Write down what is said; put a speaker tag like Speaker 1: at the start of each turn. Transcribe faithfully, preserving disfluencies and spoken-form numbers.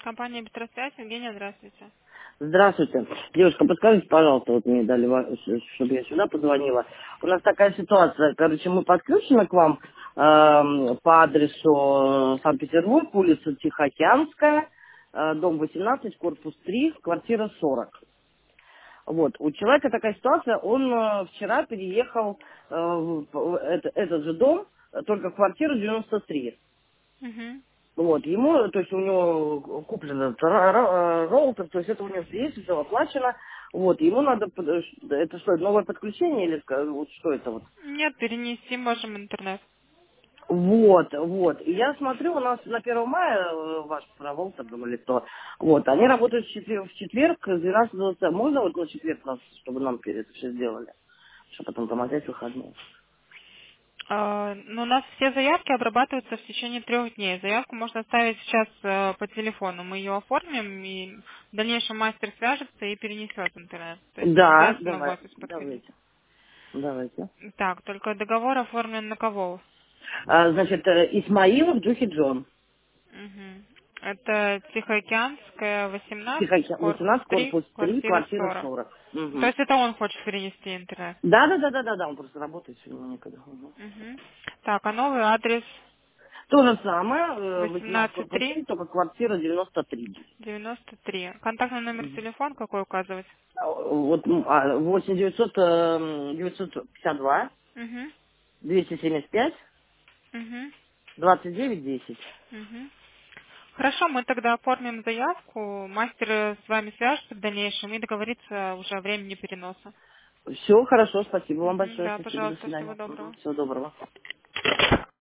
Speaker 1: Компания «Быстросвязь». Евгения, здравствуйте.
Speaker 2: Здравствуйте. Девушка, подскажите, пожалуйста, вот мне дали, чтобы я сюда позвонила. У нас такая ситуация, короче, мы подключены к вам эм, по адресу Санкт-Петербург, улица Тихоокеанская, э, дом восемнадцать, корпус три, квартира сорок. Вот, у человека такая ситуация, он э, вчера переехал э, в в это- этот же дом, э, только в квартиру девяносто три.
Speaker 1: Угу.
Speaker 2: Вот, ему, то есть у него куплен этот ро- ро- роутер, то есть это у него все есть, все оплачено. Вот, ему надо, под- э, ш- это что, новое подключение или ска- вот что это вот?
Speaker 1: Нет, перенести можем интернет.
Speaker 2: Вот, вот. И я смотрю, у нас на первое мая э, ваш проволтер, думали, кто. Вот, они работают в четверг, в четверг с двенадцати до двадцати. Можно вот на четверг нас, чтобы нам это все сделали? Чтобы потом там опять выходные.
Speaker 1: А, ну, у нас все заявки обрабатываются в течение трех дней. Заявку можно оставить сейчас э, по телефону. Мы ее оформим, и в дальнейшем мастер свяжется и перенесет интернет. То есть не
Speaker 2: Да,
Speaker 1: обязательно в
Speaker 2: давай,
Speaker 1: офис подходить.
Speaker 2: давайте, давайте.
Speaker 1: Так, только договор оформлен на кого?
Speaker 2: А, значит, э, Исмаилов Джухи Джон.
Speaker 1: Угу. Это Тихоокеанская, восемнадцать,
Speaker 2: Тихоокеан,
Speaker 1: корпус
Speaker 2: восемнадцать,
Speaker 1: три,
Speaker 2: корпус три,
Speaker 1: квартира
Speaker 2: квартира
Speaker 1: сорок.
Speaker 2: сорок.
Speaker 1: То
Speaker 2: Угу.
Speaker 1: есть это он хочет перенести интернет?
Speaker 2: Да, да, да, да, да, да, он просто работает сегодня некогда. Мгм.
Speaker 1: Угу. Так, а новый адрес
Speaker 2: То же самое, э, восемнадцать,
Speaker 1: восемнадцать
Speaker 2: корпус
Speaker 1: три
Speaker 2: три, только квартира девяносто три.
Speaker 1: девяносто три. Контактный номер
Speaker 2: Мгм.
Speaker 1: телефон какой указывать?
Speaker 2: А, Вот м, а, восемь девятьсот, э, девятьсот пятьдесят два,
Speaker 1: Угу.
Speaker 2: двести семьдесят пять,
Speaker 1: Угу.
Speaker 2: двадцать девять десять.
Speaker 1: Угу. Хорошо, мы тогда оформим заявку, мастер э, с вами свяжется в дальнейшем и договорится уже о времени переноса.
Speaker 2: Все хорошо, спасибо вам
Speaker 1: Угу.
Speaker 2: большое,
Speaker 1: Да,
Speaker 2: спасибо, до
Speaker 1: пожалуйста, всего
Speaker 2: свидания.
Speaker 1: доброго.
Speaker 2: Всего доброго.